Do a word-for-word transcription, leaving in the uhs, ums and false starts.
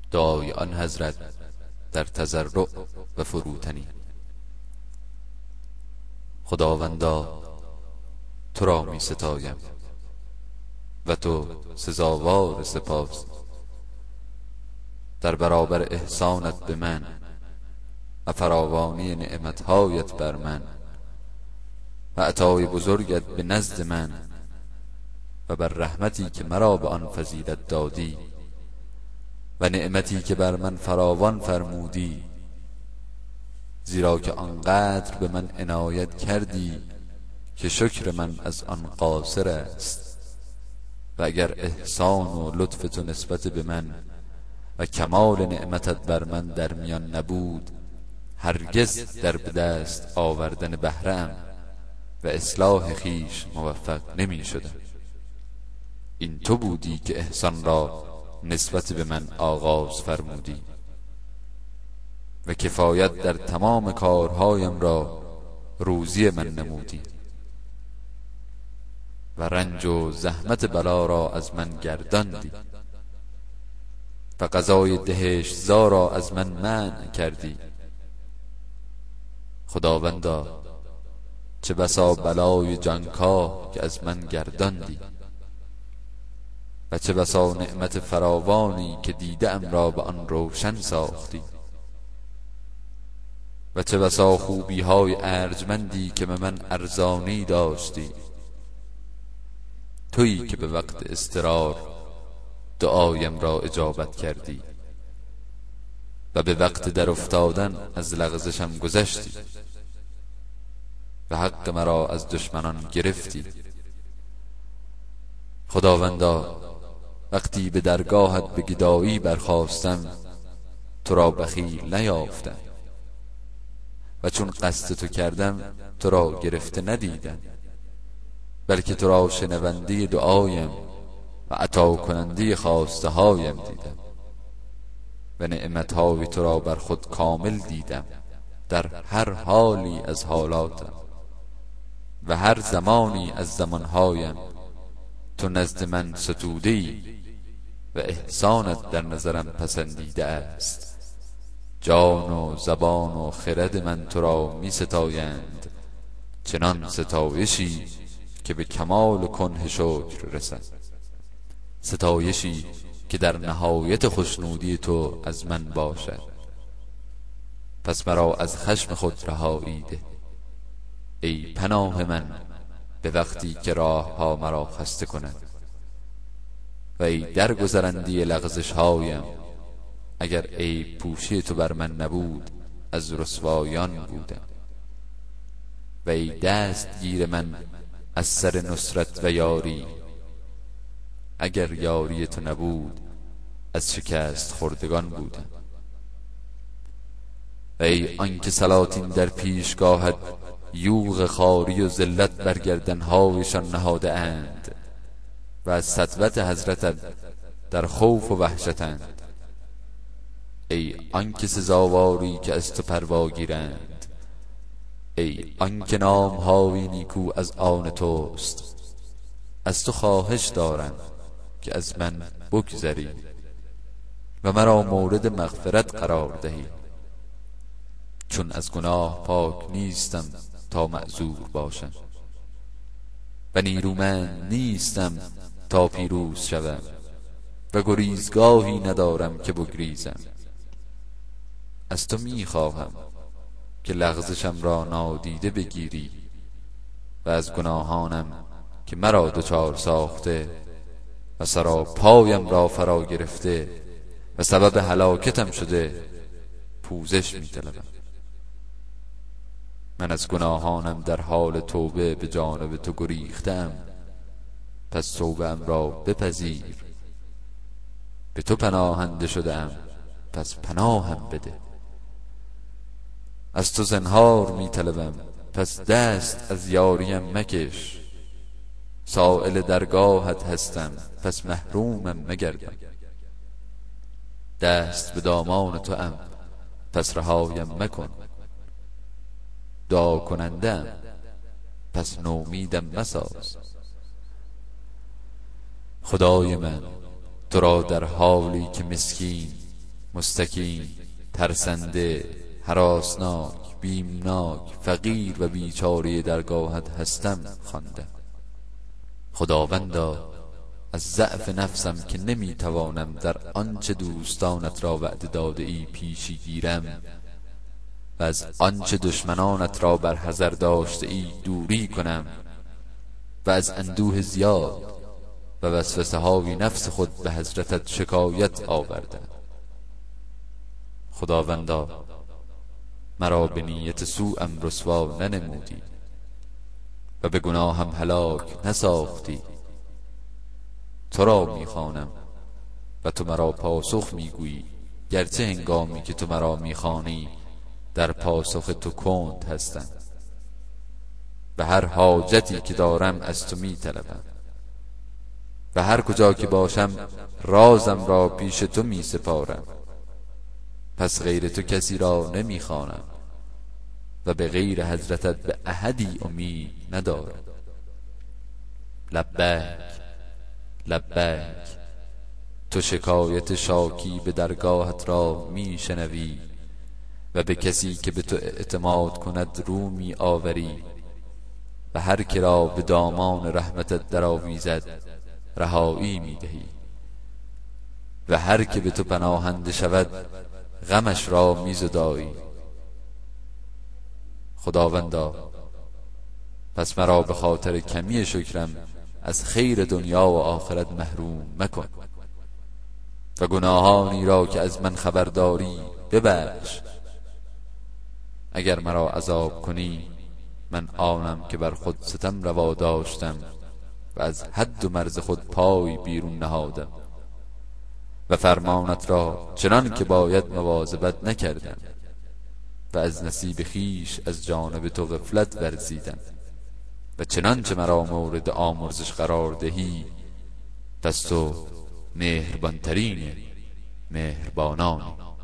دعای آن حضرت در تضرع و فروتنی. خداوندا تو را می ستایم و تو سزاوار سپاس در برابر احسانت به من و فراوانی نعمتهایت بر من و عطای بزرگت به نزد من و بر رحمتی که مرا به آن فضیلت دادی و نعمتی که بر من فراوان فرمودی، زیرا که آنقدر به من عنایت کردی که شکر من از آن قاصر است و اگر احسان و لطف تو نسبت به من و کمال نعمتت بر من در میان نبود، هرگز در به دست آوردن بهره‌ام و اصلاح خیش موفق نمی شدم. این تو بودی که احسان را نسبت به من آغاز فرمودی و کفایت در تمام کارهایم را روزی من نمودی و رنج و زحمت بلا را از من گرداندی و قضای دهشت‌زا را از من منع کردی. خداوندا چه بسا بلای جانکاه که از من گرداندی و چه بسا نعمت فراوانی که دیده‌ام را به آن روشن ساختی و چه بسا خوبی های ارجمندی که به من ارزانی داشتی. تویی که به وقت اضطرار دعایم را اجابت کردی و به وقت در افتادن از لغزشم گذشتی و حق مرا از دشمنان گرفتی. خداوندا وقتی به درگاهت به گدایی برخاستم تو را بخیل نیافتم و چون قصد تو کردم تو را گرفته ندیدم، بلکه تو را شنونده دعایم و عطا کننده خواسته هایم دیدم و نعمتهای تو را بر خود کامل دیدم در هر حالی از حالاتم و هر زمانی از زمانهایم. تو نزد من ستوده‌ای و احسانت در نظرم پسندیده است. جان و زبان و خرد من تو را می ستایند، چنان ستایشی که به کمال کنه شکر رسد، ستایشی که در نهایت خوشنودی تو از من باشد. پس مرا از خشم خود رهایی ده ای پناه من به وقتی که راه ها مرا خسته کند و ای درگذرنده لغزش هایم. اگر عیب پوشی تو بر من نبود از رسوایان بودم و ای دستگیر من از سر نصرت و یاری. اگر یاری تو نبود از شکست خوردگان بودم و ای آنکه سلاطین در پیشگاهت یوغ خاری و ذلت بر گردنهایشان نهاده اند و از سطوت حضرتت در خوف و وحشتند. ای آنکه سزاواری که از تو پروا گیرند، ای آنکه نام‌های نیکو از آن توست، از تو خواهش دارم که از من بگذری و مرا مورد مغفرت قرار دهی، چون از گناه پاک نیستم تا معذور باشم و نیرومند نیستم تا پیروز شوم و گریزگاهی ندارم که بگریزم. از تو میخواهم که لغزشم را نادیده بگیری و از گناهانم که مرا دچار ساخته و سرا پایم را فرا گرفته و سبب هلاکتم شده پوزش می‌طلبم. من از گناهانم در حال توبه به جانب تو گریختم، پس توبه‌ام را بپذیر. به تو پناهنده شدم، پس پناهم بده. از تو زنهار می‌طلبم، پس دست از یاریم مکش. سائل درگاهت هستم، پس محرومم مگردان. دست به دامان تو ام، پس رهایم مکن. دعا کنندم، پس نومیدم مساز. خدای من، تو را در حالی که مسکین مستکین، ترسنده، هراسناک، بیمناک، فقیر و بیچاره درگاهت هستم خواندم. خداوندا از ضعف نفسم که نمیتوانم در آنچه دوستانت را وعده داده ای پیشی گیرم و از آنچه دشمنانت را بر حذر داشته ای دوری کنم و از اندوه زیاد و وسوسه های نفس خود به حضرتت شکایت آوردم. خداوندا مرا به نیت سوءم رسوا ننمودی و به گناهم هلاک نساختی. تو را میخوانم و تو مرا پاسخ میگویی، گرچه هنگامی که تو مرا میخوانی در پاسخ تو کند هستم و هر حاجتی که دارم از تو میطلبم و هر کجا که باشم رازم را پیش تو میسپارم. پس غیر تو کسی را نمیخوانم و به غیر حضرتت به احدی امید ندارم. لبیک لبیک. تو شکایت شاکی به درگاهت را میشنوی و به کسی که به تو اعتماد کند رو می آوری و هر که را به دامان رحمتت درآویزد رهایی می دهی و هر که به تو پناهنده شود غمش را می زدایی. خداوندا پس مرا به خاطر کمی شکرم از خیر دنیا و آخرت محروم مکن و گناهانی را که از من خبرداری ببخش. اگر مرا عذاب کنی من آنم که بر خود ستم روا داشتم و از حد و مرز خود پای بیرون نهادم و فرمانت را چنان که باید مواظبت نکردم و از نصیب خیش از جانب تو غفلت ورزیدم و چنانچه مرا مورد آمرزش قرار دهی پس تو مهربانترین مهربانانی.